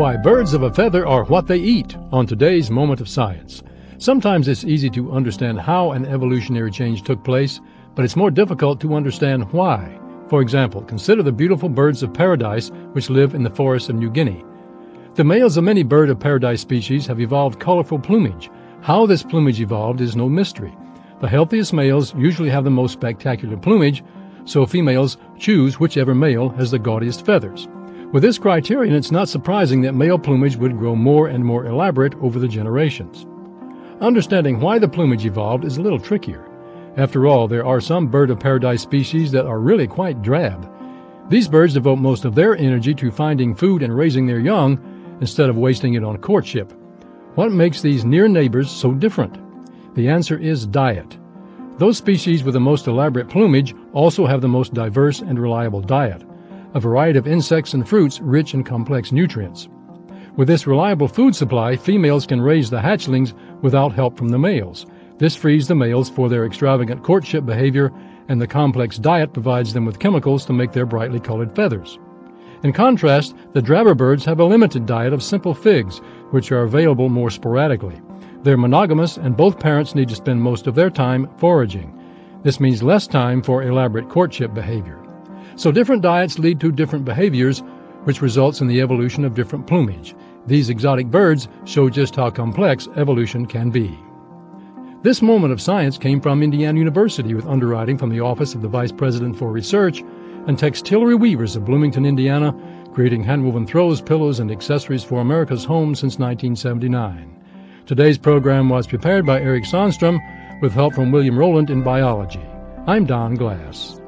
Why birds of a feather are what they eat on today's Moment of Science. Sometimes it's easy to understand how an evolutionary change took place, but it's more difficult to understand why. For example, consider the beautiful birds of paradise which live in the forests of New Guinea. The males of many bird of paradise species have evolved colorful plumage. How this plumage evolved is no mystery. The healthiest males usually have the most spectacular plumage, so females choose whichever male has the gaudiest feathers. With this criterion, it's not surprising that male plumage would grow more and more elaborate over the generations. Understanding why the plumage evolved is a little trickier. After all, there are some bird of paradise species that are really quite drab. These birds devote most of their energy to finding food and raising their young instead of wasting it on courtship. What makes these near neighbors so different? The answer is diet. Those species with the most elaborate plumage also have the most diverse and reliable diet, a variety of insects and fruits rich in complex nutrients. With this reliable food supply, females can raise the hatchlings without help from the males. This frees the males for their extravagant courtship behavior, and the complex diet provides them with chemicals to make their brightly colored feathers. In contrast, the drabber birds have a limited diet of simple figs, which are available more sporadically. They're monogamous, and both parents need to spend most of their time foraging. This means less time for elaborate courtship behavior. So different diets lead to different behaviors, which results in the evolution of different plumage. These exotic birds show just how complex evolution can be. This Moment of Science came from Indiana University with underwriting from the Office of the Vice President for Research and Textillery Weavers of Bloomington, Indiana, creating handwoven throws, pillows, and accessories for America's home since 1979. Today's program was prepared by Eric Sandstrom with help from William Rowland in biology. I'm Don Glass.